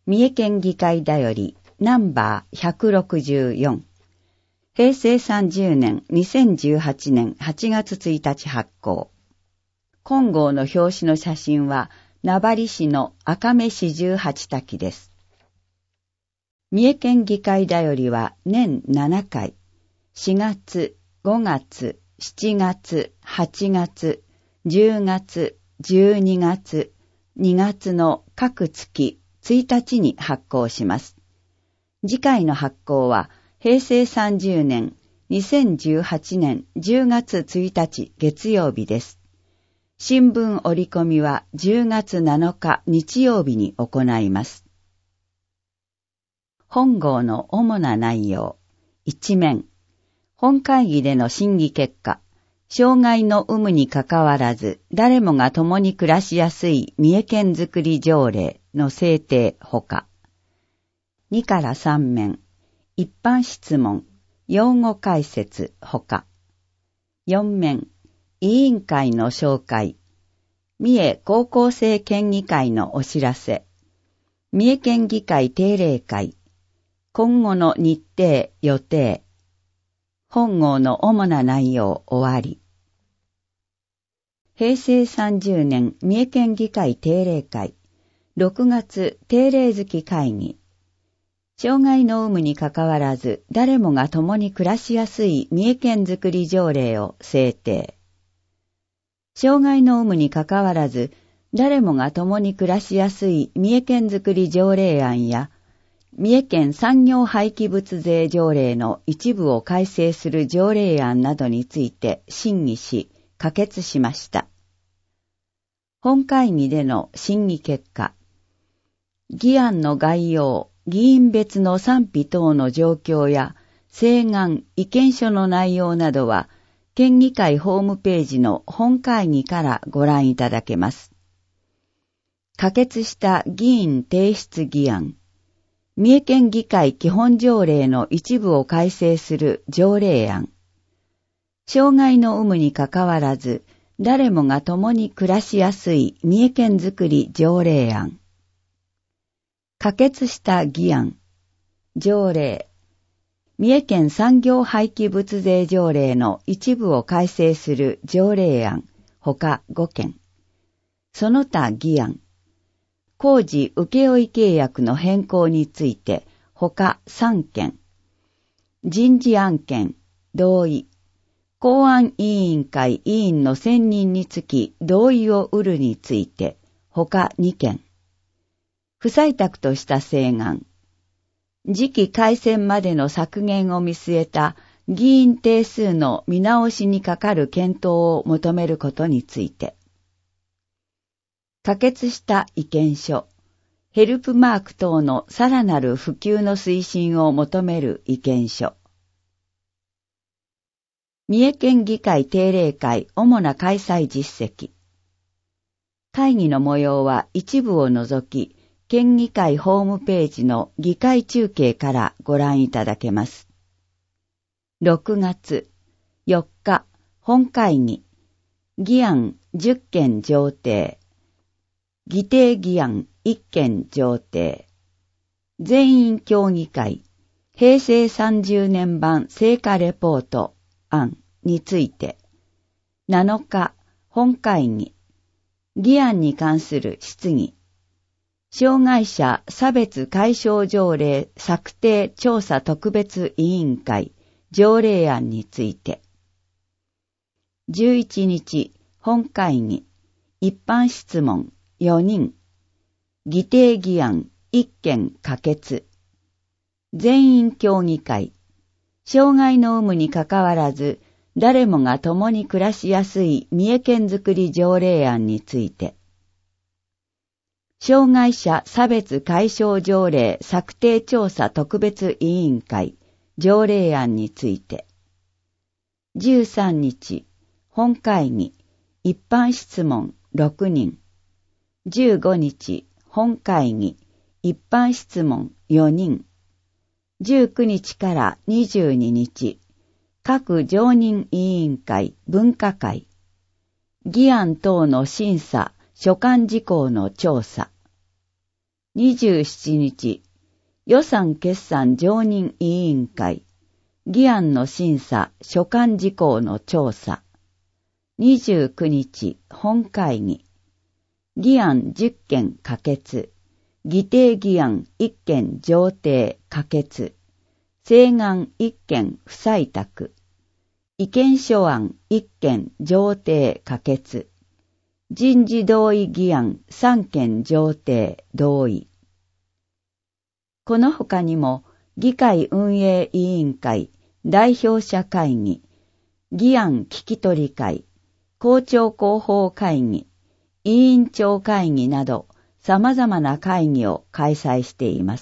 三重県議会だよりナンバー164、平成30年2018年8月1日発行。金剛の表紙の写真は名張市の赤目四十八滝です。三重県議会だよりは年7回、4月、5月、7月、8月、10月、12月、2月の各月1日に発行します。次回の発行は平成30年2018年10月1日月曜日です。新聞折り込みは10月7日日曜日に行います。本号の主な内容。一面。本会議での審議結果。障害の有無にかかわらず、誰もが共に暮らしやすい三重県づくり条例の制定ほか。2から3面。一般質問、用語解説ほか。4面。委員会の紹介。三重高校生県議会のお知らせ。三重県議会定例会。今後の日程、予定。本号の主な内容終わり。平成30年三重県議会定例会。6月定例月会議。障害の有無にかかわらず、誰もが共に暮らしやすい三重県づくり条例を制定。障害の有無にかかわらず、誰もが共に暮らしやすい三重県づくり条例案や、三重県産業廃棄物税条例の一部を改正する条例案などについて審議し、可決しました。本会議での審議結果、議案の概要、議員別の賛否等の状況や、請願、意見書の内容などは、県議会ホームページの本会議からご覧いただけます。可決した議員提出議案。三重県議会基本条例の一部を改正する条例案。障害の有無にかかわらず、誰もが共に暮らしやすい三重県づくり条例案。可決した議案。条例。三重県産業廃棄物税条例の一部を改正する条例案。他5件。その他議案。工事請負契約の変更について、他3件。人事案件、同意。公安委員会委員の選任につき同意を得るについて、他2件。不採択とした請願。次期改選までの削減を見据えた議員定数の見直しにかかる検討を求めることについて。可決した意見書。ヘルプマーク等のさらなる普及の推進を求める意見書。三重県議会定例会主な開催実績。会議の模様は一部を除き、県議会ホームページの議会中継からご覧いただけます。6月4日本会議。議案10件上呈。議定議案1件上呈。全員協議会。平成30年版成果レポート案について。7日本会議。議案に関する質疑。障害者差別解消条例策定調査特別委員会条例案について。11日本会議。一般質問4人。議定議案1件可決。全員協議会。障害の有無にかかわらず、誰もが共に暮らしやすい三重県づくり条例案について。障害者差別解消条例策定調査特別委員会条例案について。13日、本会議。一般質問6人。15日、本会議。一般質問4人。19日から22日、各常任委員会分科会。議案等の審査、所管事項の調査。 27日、予算決算常任委員会、議案の審査、所管事項の調査。29日、本会議。議案10件可決。議定議案1件上呈可決。請願1件不採択。意見書案1件上呈可決。人事同意議案3件上呈同意。この他にも、議会運営委員会、代表者会議、議案聞き取り会、公聴広報会議、委員長会議など、様々な会議を開催しています。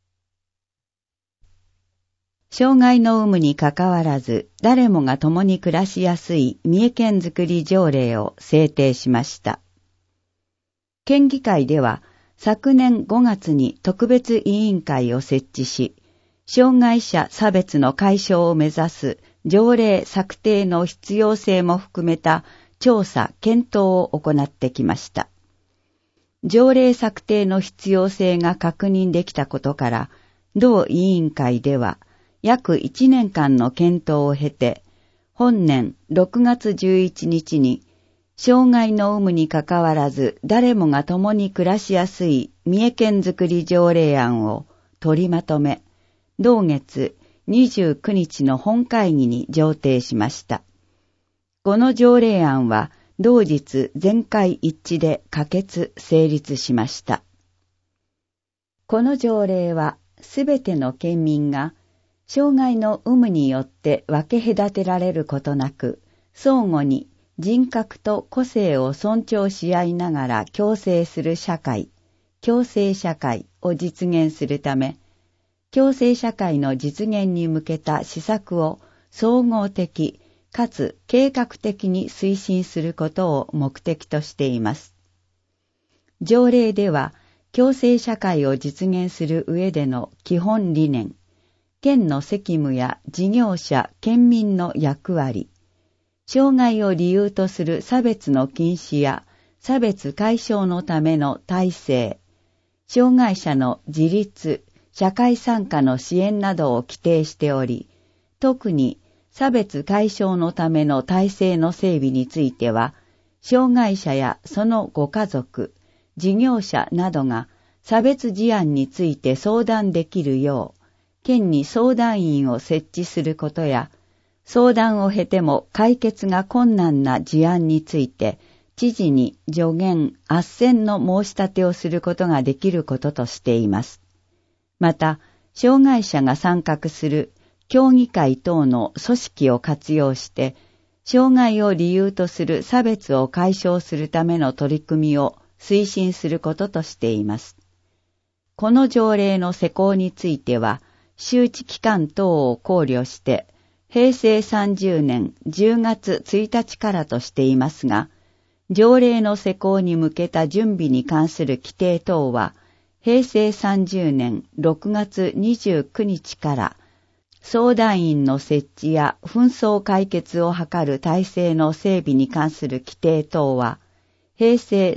障害の有無にかかわらず、誰もが共に暮らしやすい三重県づくり条例を制定しました。県議会では、昨年5月に特別委員会を設置し、障害者差別の解消を目指す条例策定の必要性も含めた調査・検討を行ってきました。条例策定の必要性が確認できたことから、同委員会では約1年間の検討を経て、本年6月11日に、障害の有無にかかわらず誰もが共に暮らしやすい三重県づくり条例案を取りまとめ、同月29日の本会議に上呈しました。この条例案は同日全会一致で可決成立しました。この条例はすべての県民が障害の有無によって分け隔てられることなく、相互に人格と個性を尊重し合いながら共生する社会、共生社会を実現するため、共生社会の実現に向けた施策を総合的かつ計画的に推進することを目的としています。条例では、共生社会を実現する上での基本理念、県の責務や事業者、県民の役割、障害を理由とする差別の禁止や差別解消のための体制、障害者の自立、社会参加の支援などを規定しており、特に差別解消のための体制の整備については、障害者やそのご家族、事業者などが差別事案について相談できるよう、県に相談員を設置することや、相談を経ても解決が困難な事案について、知事に助言、斡旋の申し立てをすることができることとしています。また、障害者が参画する協議会等の組織を活用して、障害を理由とする差別を解消するための取り組みを推進することとしています。この条例の施行については、周知期間等を考慮して、平成30年10月1日からとしていますが、条例の施行に向けた準備に関する規定等は、平成30年6月29日から相談員の設置や紛争解決を図る体制の整備に関する規定等は、平成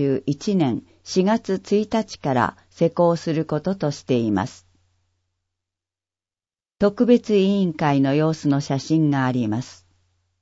31年4月1日から施行することとしています。特別委員会の様子の写真があります。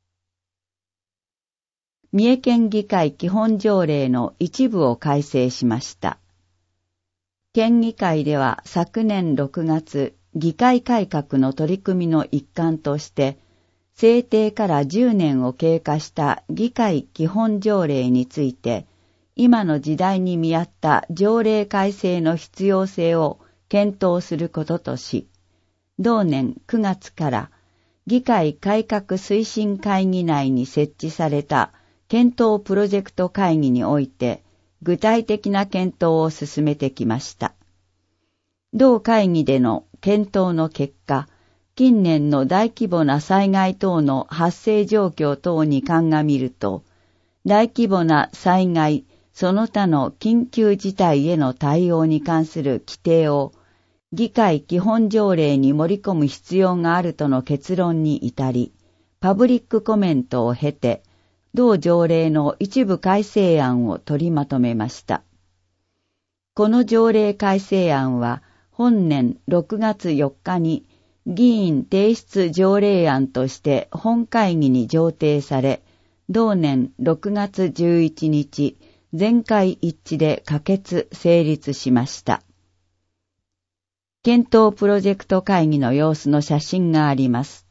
三重県議会基本条例の一部を改正しました。県議会では昨年6月、議会改革の取り組みの一環として、制定から10年を経過した議会基本条例について、今の時代に見合った条例改正の必要性を検討することとし、同年9月から議会改革推進会議内に設置された検討プロジェクト会議において具体的な検討を進めてきました。同会議での検討の結果、近年の大規模な災害等の発生状況等に鑑みると、大規模な災害、その他の緊急事態への対応に関する規定を議会基本条例に盛り込む必要があるとの結論に至り、パブリックコメントを経て、同条例の一部改正案を取りまとめました。 この条例改正案は本年6月4日に議員提出条例案として本会議に上呈され、同年6月11日、全会一致で可決・成立しました。検討プロジェクト会議の様子の写真があります。